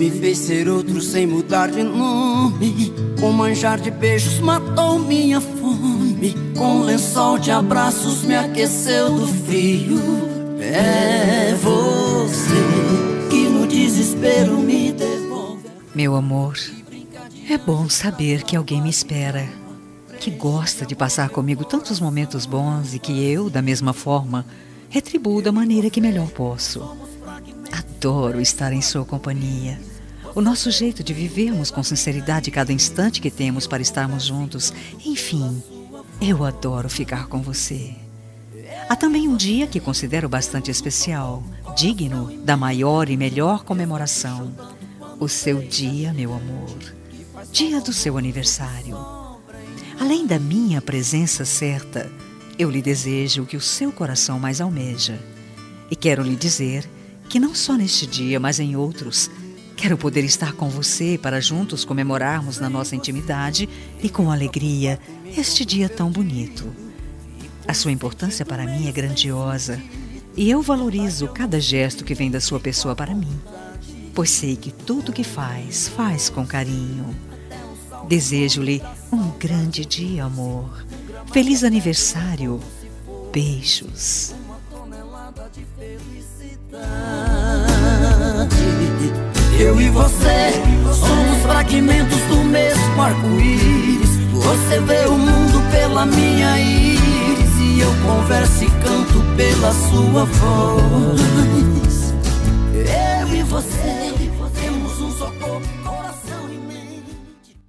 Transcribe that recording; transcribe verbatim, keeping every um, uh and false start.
me fez ser outro sem mudar de nome. Um manjar de beijos matou minha fome. Com um lençol de abraços me aqueceu do frio. É você que no desespero me devolve. Meu amor, é bom saber que alguém me espera, que gosta de passar comigo tantos momentos bons e que eu, da mesma forma, retribuo da maneira que melhor posso. Adoro estar em sua companhia. O nosso jeito de vivermos com sinceridade cada instante que temos para estarmos juntos. Enfim, eu adoro ficar com você. Há também um dia que considero bastante especial, digno da maior e melhor comemoração. O seu dia, meu amor. Dia do seu aniversário. Além da minha presença certa, eu lhe desejo o que o seu coração mais almeja. E quero lhe dizer que não só neste dia, mas em outros, quero poder estar com você para juntos comemorarmos na nossa intimidade e com alegria este dia tão bonito. A sua importância para mim é grandiosa e eu valorizo cada gesto que vem da sua pessoa para mim, pois sei que tudo que faz, faz com carinho. Desejo-lhe um grande dia, amor. Feliz aniversário. Beijos. Eu e você somos fragmentos do mesmo arco-íris. Você vê o mundo pela minha íris e eu converso e canto pela sua voz. Eu e você